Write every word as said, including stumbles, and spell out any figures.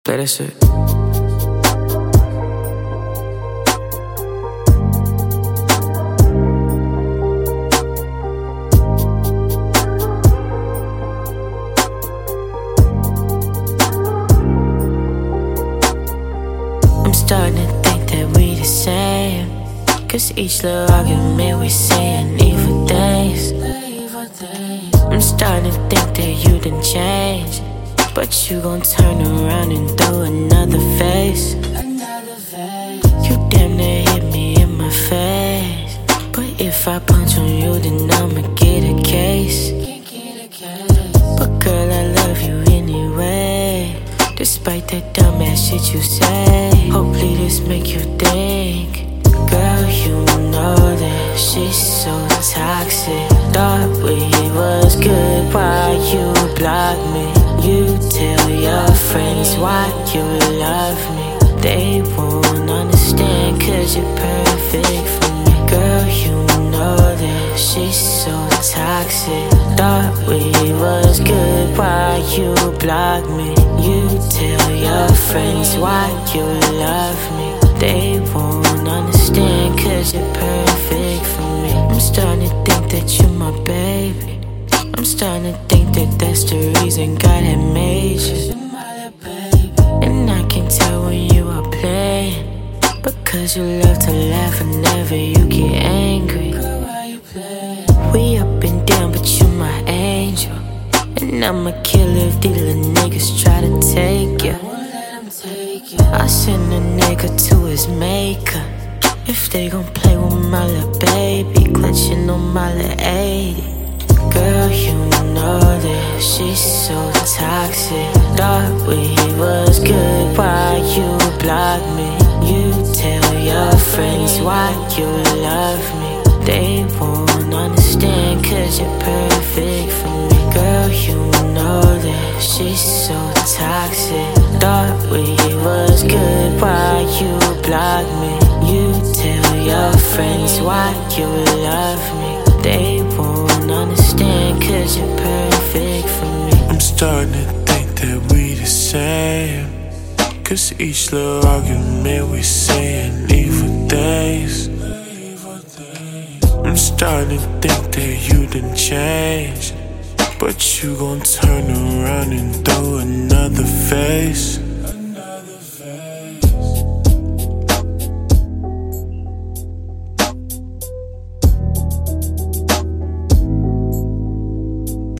Play that shit. I'm starting to think that we the same, cause each little argument we saying evil things. I'm starting to think that you done changed, but you gon' turn around and throw another face. You damn near hit me in my face, but if I punch on you then I'ma get a case. But girl, I love you anyway, despite that dumbass shit you say. Hopefully this make you think. Girl, you know that she's so toxic. Thought we was good, why you block me? You tell your friends why you love me. They won't understand cause you're perfect for me. Girl, you know that she's so toxic. Thought we was good, why you block me? You tell your friends why you love me. They won't understand cause you're perfect for me. I'm starting to think that you're my baby. I'm starting to think that that's the reason God had made you. And I can tell when you are playing, because you love to laugh whenever you get angry. We up and down but you my angel, and I'ma kill if these little niggas try to take you. I send a nigga to his maker if they gon' play with my little baby, clutching on my little eighty. Girl, you know that she's so toxic. Thought we was good, why you block me? You tell your friends why you love me. They won't understand cause you're perfect for me. Girl, you know that she's so toxic. Thought we was good, why you block me? You tell your friends why you love me. They won't understand cause you're perfect for me. I'm starting to think that we the same, cause each little argument we saying evil things. I'm starting to think that you done changed, but you gon' turn around and throw another face.